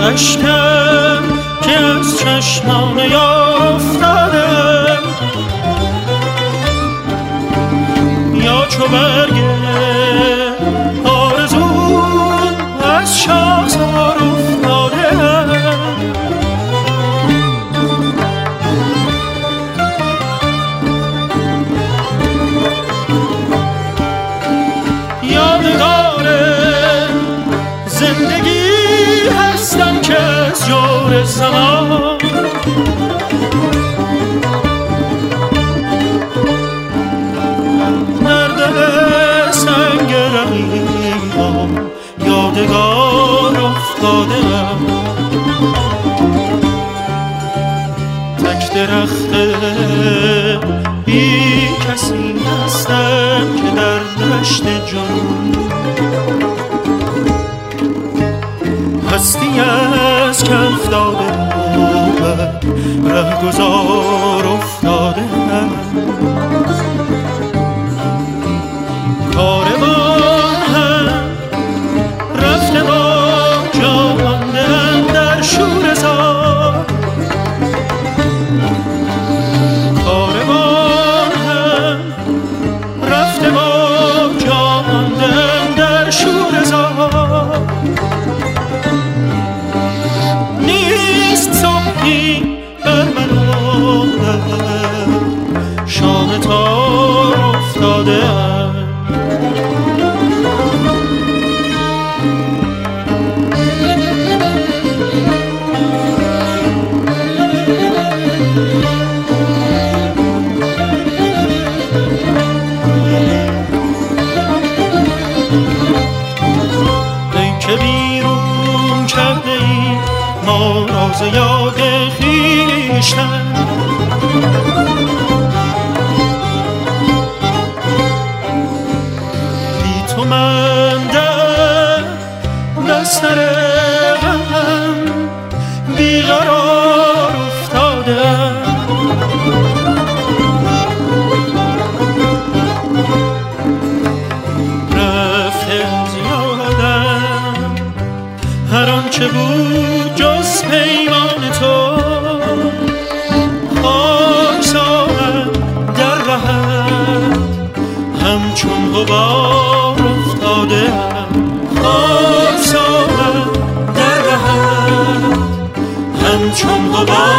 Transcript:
اشکم که از چشمان یار افتاده، یا چو برگ آرزو از شاخسار افتاده. یادگار زندگی هستم که از جور زمان در دل سنگ رقیبان یادگار افتادم. تک درخت بی کسی هستم که در دشت جنون هستی از کف داده و رهگذار افتاده. کاروان هم رفته با جا ماندن در شوره‌زار. کاروان هم رفته با جا ماندن در شوره‌زار. نیست صبحی بر من آمد، شام تار افتاده. ای که بیرون کرده ای ما راز یاد خویشتن، بی تو من در بستر غم بیقرار افتادم. رفته از یادم هر آنچه بود جز پیمان تو. خاکسارم در رهت همچون غبار افتاده. خاکسارم در رهت همچون غبار